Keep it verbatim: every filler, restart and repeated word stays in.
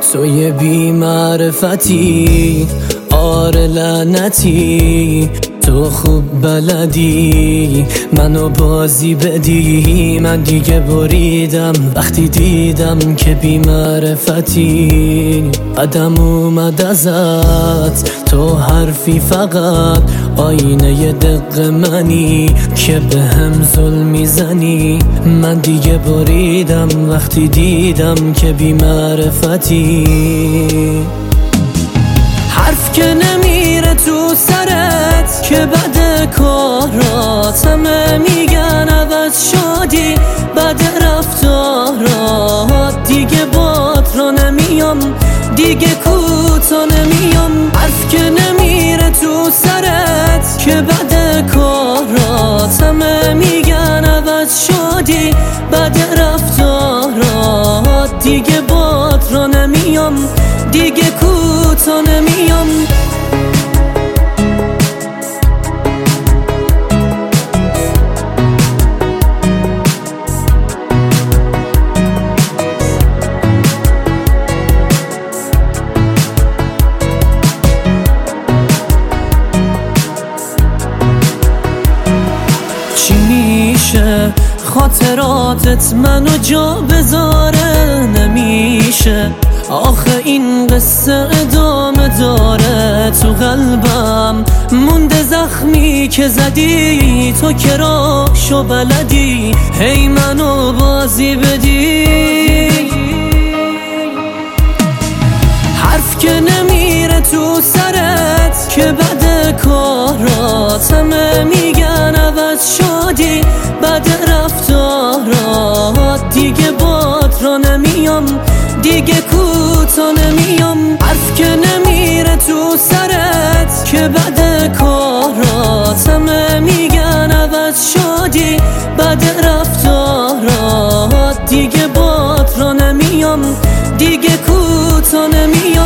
تو یه بی معرفتی، آره لعنتی، تو خوب بلدی منو بازی بدی. من دیگه بریدم وقتی دیدم که بی معرفتی. قدم اومد ازت تو حرفی فقط آینه ی دق منی که به هم ظلم میزنی. من دیگه بریدم وقتی دیدم که بی معرفتی. حرف که نمیره تو سرت که بد کارات، همه میگن عوض شدی بد رفتارات. دیگه بات را نمیام، دیگه کوتا نمیام. حرف که نمیره تو سرت که بد کارات، همه میگن عوض شدی بد رفتارات. دیگه بات را نمیام، دیگه کوتا نمیام. چی میشه خاطراتت منو جا بذاره؟ نمیشه آخه این قصه ادامه داره. تو قلبم مونده زخمی که زدی تو که راهشو بلدی، هی منو بازی بدی. حرف که نمیره تو سرت که بد کارات، همه میگن عوض شدی بد رفتارات. دیگه بات را نمیام، دیگه کوتا نمیام. حرف که نمیره تو سرت که بد کارات، همه میگن عوض شدی بد رفتارات. دیگه بات را نمیام، دیگه کوتا نمیام.